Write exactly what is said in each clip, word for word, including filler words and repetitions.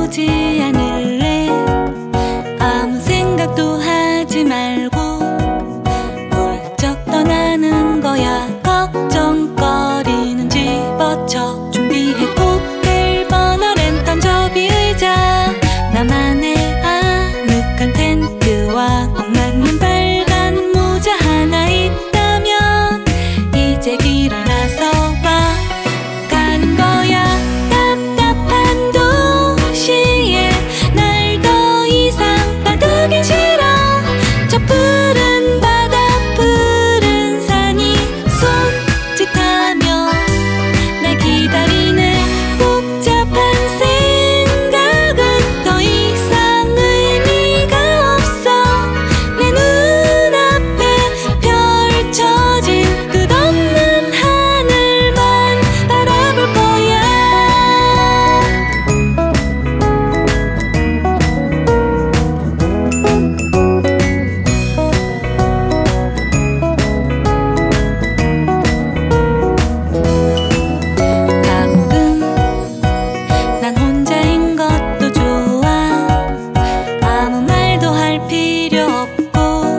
뒤돌아보지 않을래. 아무 생각도 하지 말고 훌쩍 떠나는 거야. 걱정거리는 집어쳐 준비해. 코кт레일 버너 랜턴 접이 의자, 나만의 아늑한 텐트와 꼭 맞는 빨간 모자 하나 있다면 이제 길을 나서봐. 가는 거야. 답답한 도시에 날 더 이상 가두긴 싫어. 저 푸른 바다 푸른 산이 손짓하며 날 기다리네. 복잡한 생각은 더 이상 의미가 없어. 내 눈앞에 펼쳐진 끝없는 하늘만 바라볼 거야. 가끔 난 혼자인 것도 좋아. 아무 말도 할 필요 없고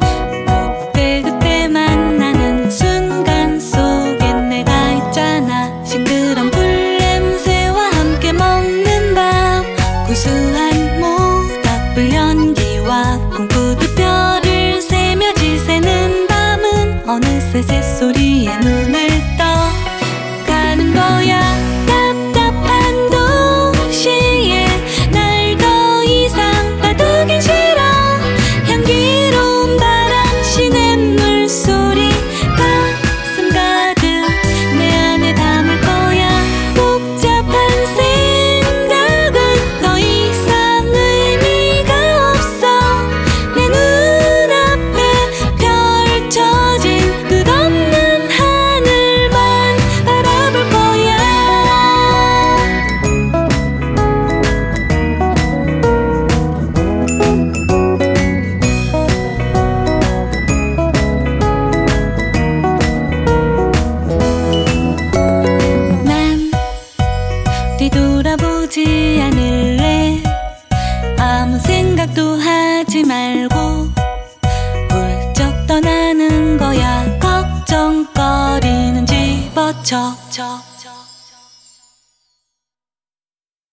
그때그때 만나는 순간 속엔 내가 있잖아. 싱그런 풀냄새와 함께 먹는 밥, 구수한 모닥불 연기와 꿈꾸듯 별을 세며 지새는 밤은 어느새 새소리에 눈을 떠. 가는 거야. 답답한 도시에 날 더 이상 가두긴 싫어. 향기로운 바람 시냇물 소리 가슴 가득 내 안에 담을 거야. 복잡한 생각은 더 이상 의미가 없어. 내 눈앞에 펼쳐진 끝없는 하늘만 바라볼 거야. 난 뒤돌아보지 않을래. 아무 생각도 하지 말고 훌쩍 떠나는 거야. 걱정거리는 집어쳐.